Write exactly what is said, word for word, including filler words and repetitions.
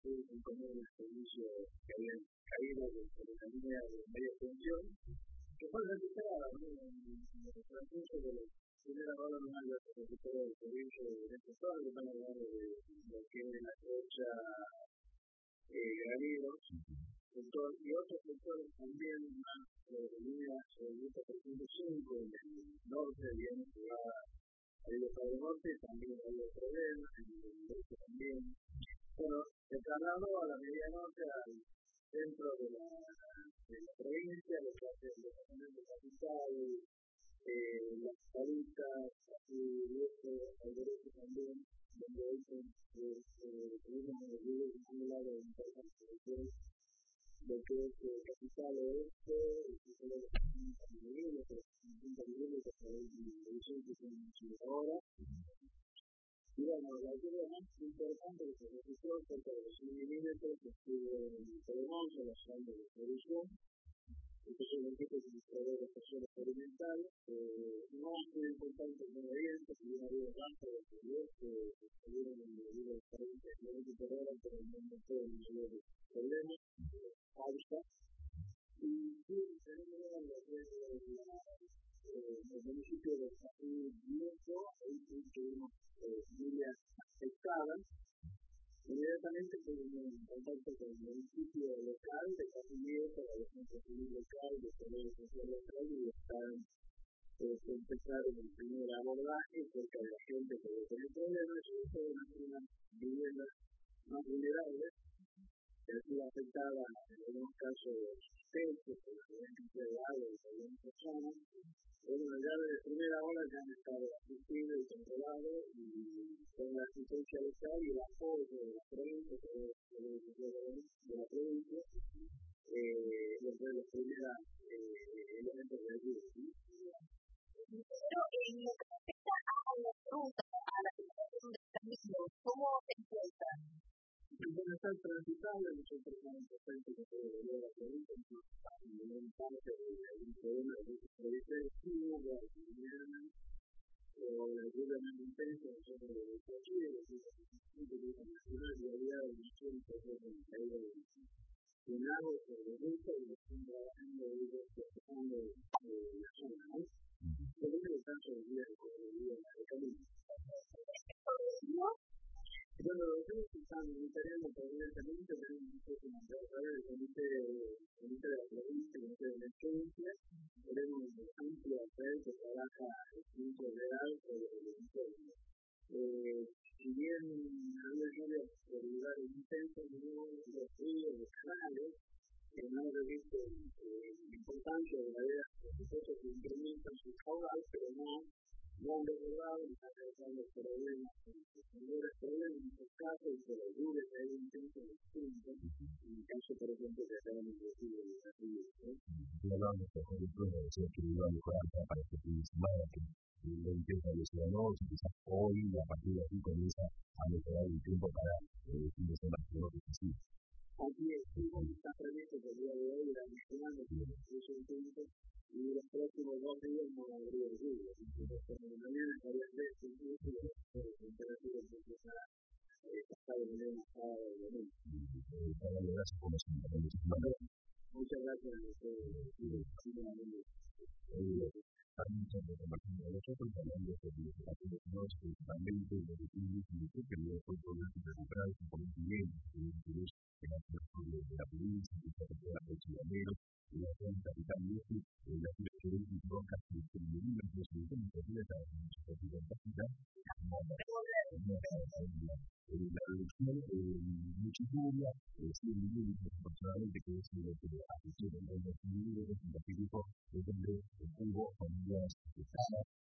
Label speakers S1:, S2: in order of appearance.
S1: pude componer el servicio que había caído de la línea de media tensión, que fue recuperada en el transcurso de la primera hora normal de la recuperación del servicio de este estado, que estamos hablando de lo que es la Cocha eh, Graneros, sector, y otros sectores también más de líneas de ruta trescientos cinco en el norte, digamos, que va a ir para el norte, también hay problemas, en el norte también. Bueno, se trasladó a la media norte al centro de la, de la provincia, lo que hace el departamento capital, eh, las salitas, y este, al derecho también, donde hoy tuvimos el video de un lado importante de lo que es eh, capital oeste, el título de cincuenta milímetros, cincuenta milímetros por el edición que se ahora. Y bueno, la lluvia más importante que se registró cerca de los cien milímetros estuvo en Telemonte, la zona de producción. Entonces, el equipo de administrador de estación experimental, eh, no es muy importante el medio ambiente, si bien ha habido rastros de proyectos que estuvieron en el medio de cuarenta kilómetros por hora, pero no no fue el mayor problema, alta. Y sí, tenemos lo que es el municipio de San Viejo, ahí tuvimos líneas afectadas. Inmediatamente tuvimos un contacto con el municipio local de San Viejo, la defensa civil local, de Poder Social Local, y están eh, empezaron el primer abordaje cerca de la gente que tiene problemas, y eso es una vivienda más vulnerable, que ha sido afectada en algunos casos extensos por la violencia de agua y por las personas. Bueno, ya de primera hora ya han estado asistidos y controlados, y con la asistencia local y el apoyo de la provincia, de, de, de, de la provincia, eh, desde los primeros eh, elementos de ayuda. ¿Sí?
S2: Pero en lo que respecta a la ruta, a la situación del camino, ¿cómo se encuentra?
S1: Bueno, está transitable, nosotros estamos presentes en todo el de la provincia, en un parte de un problema de muchos proyectos de Cuba, de Guinea, o la ayuda más intensa, nosotros de Chile, de la nacional, y había un centro de caída de llenado de ruta, y están trabajando ellos, trabajando en la zona, ¿no? Pero es el caso del día de camino. Bueno, nosotros estamos monitoreando permanentemente, tenemos un trabajador del comité, comité de la provincia, el comité de emergencia, tenemos un amplio red que trabaja en tiempo real sobre el entorno. Eh, si bien había lluvias regulares intensas, tenemos los ríos, los canales, que no han visto eh, la importancia de la vida, por supuesto que incrementan su caudal, pero no no han desbordado y están causando problemas, mayores problemas en estos casos, y por las lluvias que hay intensos en el punto, en el caso, por ejemplo, que acaban de decir de la lluvia.
S3: Hablamos, por ejemplo, de decir que iba a mejorar para este fin de semana, que lo empieza desde la noche, quizás hoy, y a partir de aquí comienza a mejorar el tiempo para el fin de semana, que no es así.
S1: Aquí está previsto que el día de hoy irá mejorando incluso un punto, y los próximos dos días no habría lluvia. Entonces, por la mañana varias veces incluso las temperaturas empiezan a pasar de manera más sábado y domingo.
S3: Gracias por los comentarios.
S1: Muchas gracias a ustedes.
S3: Nosotros hablando de los principalmente de los estudios que no fue poder recuperar su conocimiento de la de la provincia, de la Chillanero, de la zona capital y de la ciudad de Rocas, que se medida en los iniciativas de la administrativa básica, la reducción de mucha lluvia, cien milímetros aproximadamente, que es lo que afectó en los milímetros en Pacífico, es donde hubo familias afectadas,